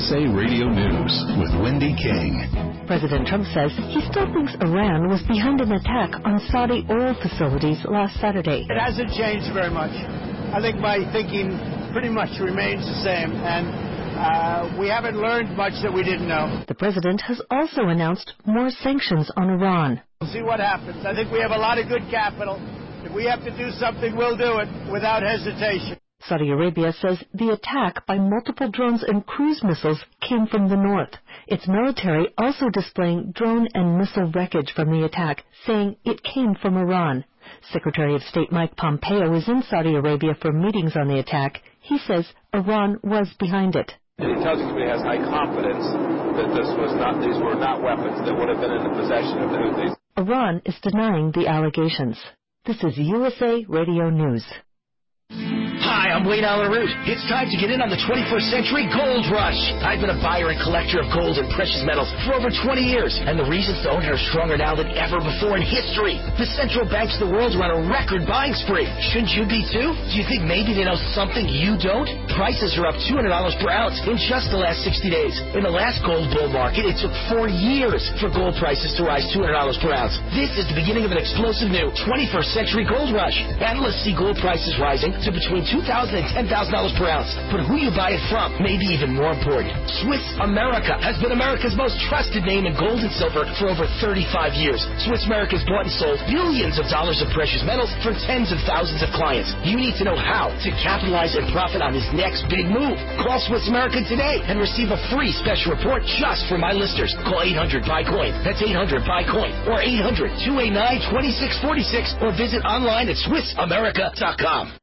USA Radio News with Wendy King. President Trump says he still thinks Iran was behind an attack on Saudi oil facilities last Saturday. It hasn't changed very much. I think my thinking pretty much remains the same, and we haven't learned much that we didn't know. The president has also announced more sanctions on Iran. We'll see what happens. I think we have a lot of good capital. If we have to do something, we'll do it without hesitation. Saudi Arabia says the attack by multiple drones and cruise missiles came from the north. Its military also displaying drone and missile wreckage from the attack, saying it came from Iran. Secretary of State Mike Pompeo is in Saudi Arabia for meetings on the attack. He says Iran was behind it. The intelligence community has high confidence that these were not weapons that would have been in the possession of the Houthis. Iran is denying the allegations. This is USA Radio News. Hi, I'm Wayne Allen Root. It's time to get in on the 21st century gold rush. I've been a buyer and collector of gold and precious metals for over 20 years, and the reasons to own it are stronger now than ever before in history. The central banks of the world are on a record buying spree. Shouldn't you be too? Do you think maybe they know something you don't? Prices are up $200 per ounce in just the last 60 days. In the last gold bull market, it took 4 years for gold prices to rise $200 per ounce. This is the beginning of an explosive new 21st century gold rush. Analysts see gold prices rising to between $2,000 and $10,000 per ounce. But who you buy it from may be even more important. Swiss America has been America's most trusted name in gold and silver for over 35 years. Swiss America has bought and sold billions of dollars of precious metals for tens of thousands of clients. You need to know how to capitalize and profit on this next big move. Call Swiss America today and receive a free special report just for my listeners. Call 800-BUY-COIN. That's 800-BUY-COIN or 800-289-2646 or visit online at SwissAmerica.com.